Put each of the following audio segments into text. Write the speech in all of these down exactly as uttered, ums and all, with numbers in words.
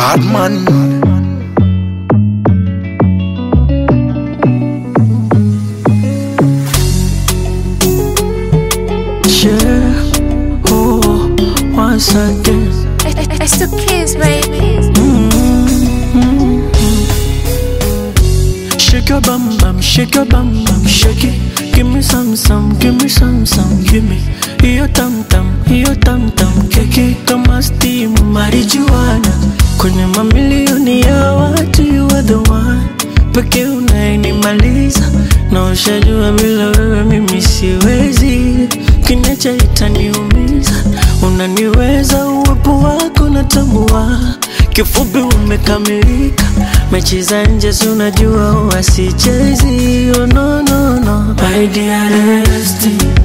bad man. Yeah, oh, once again. It's the kids, baby. Mm-hmm. Shake your bum bum, shake your bum bum, shake it. Give me some some, give me some some, give me. Hiyo tam tam, hiyo tam tam, keki kama steam marijuana. Kwenye mamilioni ya watu you are the one. Peke unayenimaliza na ushajua bila wewe mimi siwezi. Kinacha itaniumiza, unaniweza uwepo wako natambua. Kifupi umekamilika, mechi za nje si unajua huwa sichezi. Oh no no no, my dearest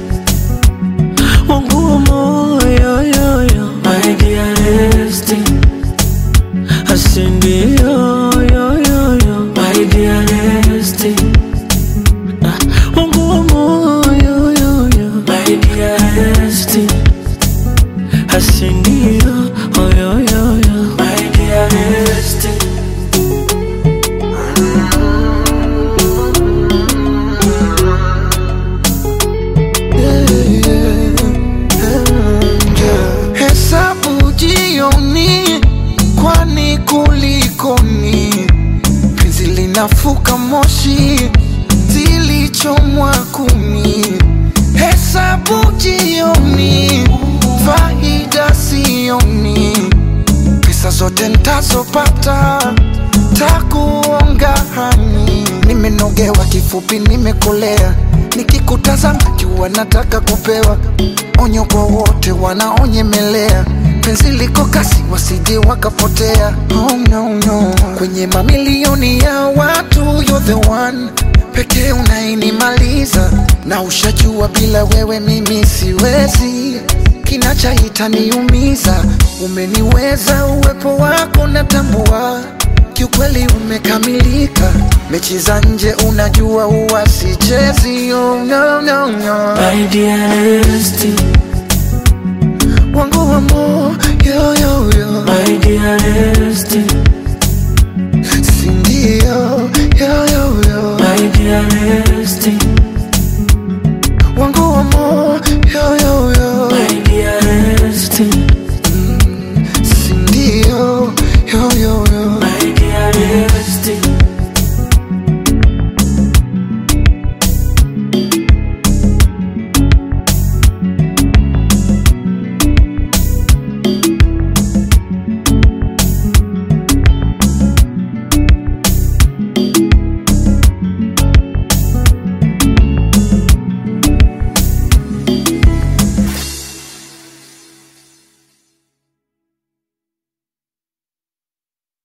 wangu wa moyo yo yo, my dearest asindio yo yo yo, my dearest wangu wa moyo yo yo, my dearest asindio oh yo yo yo, my dearest. Hesabu jioni, kwani kulikoni? Penzi linafuka moshi, zilichomwa kumi. Hesabu jioni, faida sioni. Pesa zote ntazopata, takuonga hani. Nimenogewa kifupi nimekolea, nikikutazama jua nataka kupewa. Onyo kwa wote wanaonyemelea, penzi liko kasi wasije wakapotea. Oh no no, kwenye mamilioni ya watu you're the one. Peke unainimaliza, na ushajua bila wewe mimi siwezi. Kinacha itaniumiza, umeniweza uwepo wako natambua. Kiukweli umekamilika, mechi za nje unajua huwa sichezi. Oh no no no, my dearest wangu wa moyo yo yo, my dearest sindio yo yo yo, my dearest wangu wa moyo